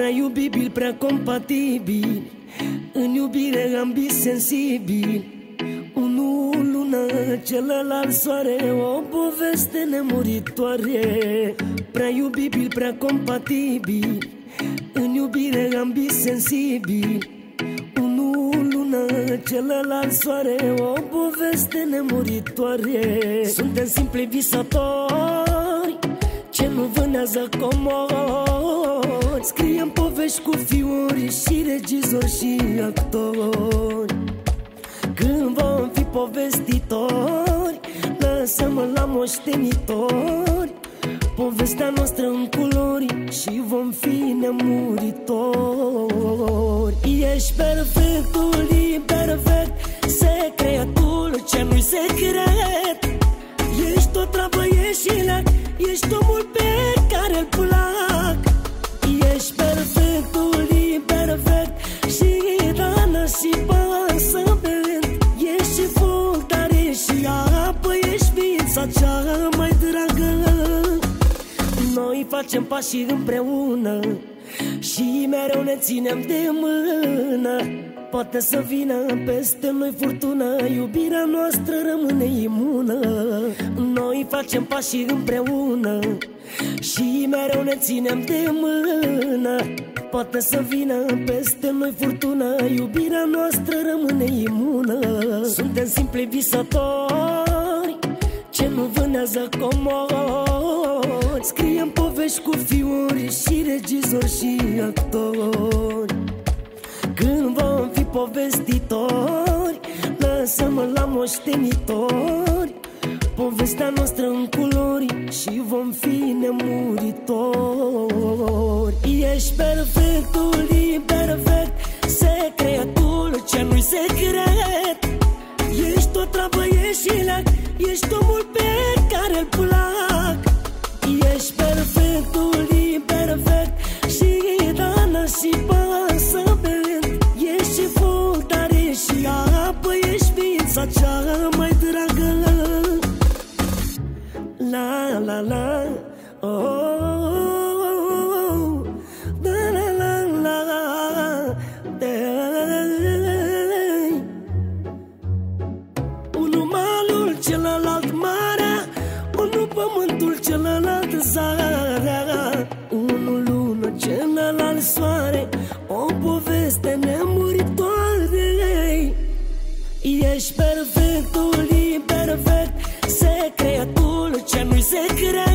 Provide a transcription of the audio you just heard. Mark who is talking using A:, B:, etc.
A: Prea iubibil, prea compatibil, în iubire ambii sensibili. Unul lună, celălalt soare, o poveste nemuritoare. Prea iubibil, prea compatibil, în iubire ambii sensibili. Unul lună, celălalt soare, o poveste nemuritoare. Suntem simpli visatori ce nu vânează comori. Scriem povești cu fiori și regizori și actori. Când vom fi povestitori, lăsăm la moștenitori povestea noastră în culori și vom fi nemuritori. Ești perfectul imperfect, secretul ce nu-i secret. Ești o travă, ești leac, ești omul pe care-l plac. Ești perfectul imperfect și dană și pasă pe vânt. Ești și foc, dar ești și apă, ești ființa cea mai dragă. Noi facem pașii împreună și mereu ne ținem de mână. Poate să vină peste noi furtună, iubirea noastră rămâne imună. Noi facem pașii împreună și mereu ne ținem de mână. Poate să vină peste noi furtună, iubirea noastră rămâne imună. Suntem simpli visători ce nu vânează comori. Scriem povești cu fiori și regizori și actori. Când vom fi povestitori, lăsăm la moștenitori povestea noastră în culori și vom fi nemuritori. Ești perfectul imperfect, secretul ce nu-i secret. Ești o travă, ești leac, ești omul pe care-l plac. Ești perfectul imperfect și dană și pasă pe vânt. Ești și foc, dar ești și apă, ești ființa cea mai dragă. La la la, oh, oh, oh, da la la la, unul malul, celălalt marea, unul pământul, celălalt zarea. Unul lună, celălalt soare, o poveste nemuritoare. Ești perfectul imperfect, secretul ce nu-i secret.